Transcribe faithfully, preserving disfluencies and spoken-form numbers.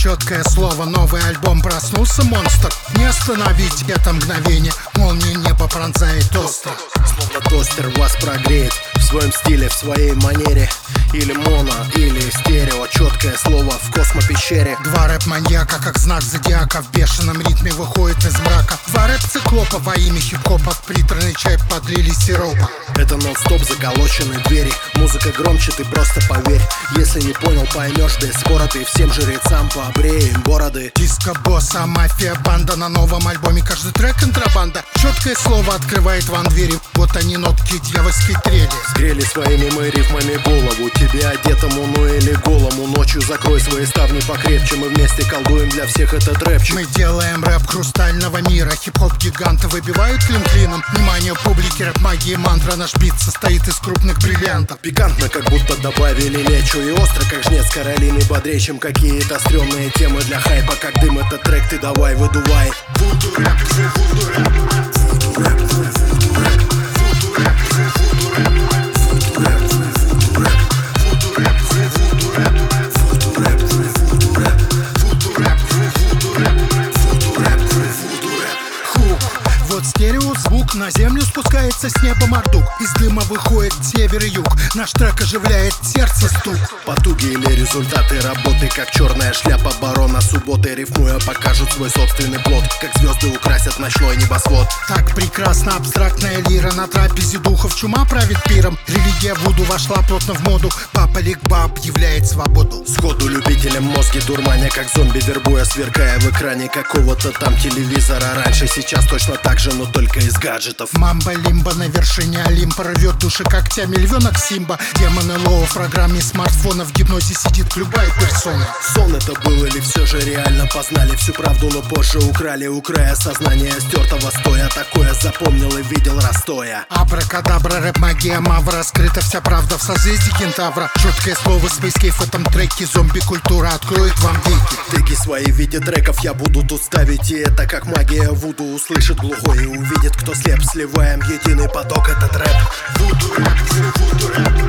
четкое слово, новый альбом, проснулся монстр. Не остановить это мгновение, молния небо пронзает остро. Словно тостер вас прогреет в своем стиле, в своей манере. Или моно, или стерео, четкое слово в космопещере. Два рэп-маньяка, как знак зодиака, в бешеном ритме выходит из мрака. Два рэп-циклопа во имя хип-хопа, в приторный чай подлили сиропа. Это нон-стоп, заколоченные двери. Музыка громче, ты просто поверь. Если не понял, поймешь без спора. Ты всем жрецам побреем бороды. Диско-босса, мафия, банда. На новом альбоме каждый трек контрабанда. Четкое слово открывает вам двери. Вот они, нотки дьявольской трели. Сгрели своими мы рифмами голову. Тебе одетому, ну или голому. Ночью закрой свои ставни покрепче. Мы вместе колдуем для всех этот рэпчик. Мы делаем рэп хрустального мира. Хип-хоп гиганты выбивают клин клином. Внимание публики, рэп магии, мантра. Наш бит состоит из крупных бриллиантов. Пикантно, как будто добавили лечу. И остро, как жнец Каролины, бодрее, чем какие-то стрёмные темы для хайпа. Как дым этот трек, ты давай выдувай. Вуду рэп, вуду рэп, вуду рэп, вуду рэп, вуду рэп, вуду рэп, вуду рэп, вуду рэп, вуду рэп, вуду рэп, вуду рэп, вуду рэп, вуду рэп, вуду рэп, вуду рэп, вуду рэп. Хук. Вот стерео звук, на землю спускается с неба мордук. Из дыма выходит север и юг. Наш трек оживляет сердце стук. Потуги или результаты работы, как черная шляпа барона субботы, рифмуя, покажут свой собственный плод. Как звезды украсят ночной небосвод. Так прекрасна абстрактная лира. На трапезе духов чума правит пиром. Религия вуду вошла плотно в моду. Папа Ликба объявляет свободу. Сходу любителям мозги дурманя, как зомби вербуя, сверкая в экране какого-то там телевизора. Раньше, сейчас точно так же, но только из гаджетов. Мамба-лимба на вершине Олимпа, рвет души когтями львенок Симба. Демоны Лоу в программе смартфона, в гипнозе сидит любая персона. Сон это был или все же реально познали всю правду, но позже украли у края сознания стертого стоя. Такое запомнил и видел растоя. Абракадабра, рэп магия мавра, раскрыта вся правда в созвездии кентавра. Четкое слово Space Cave в этом треке, зомби-культура откроет вам веки. Теги свои в виде треков я буду тут ставить, и это как магия вуду. Услышит глухой и увидит, кто слеп. Сливаем единый поток, этот рэп. Вуду рэп, вуду рэп.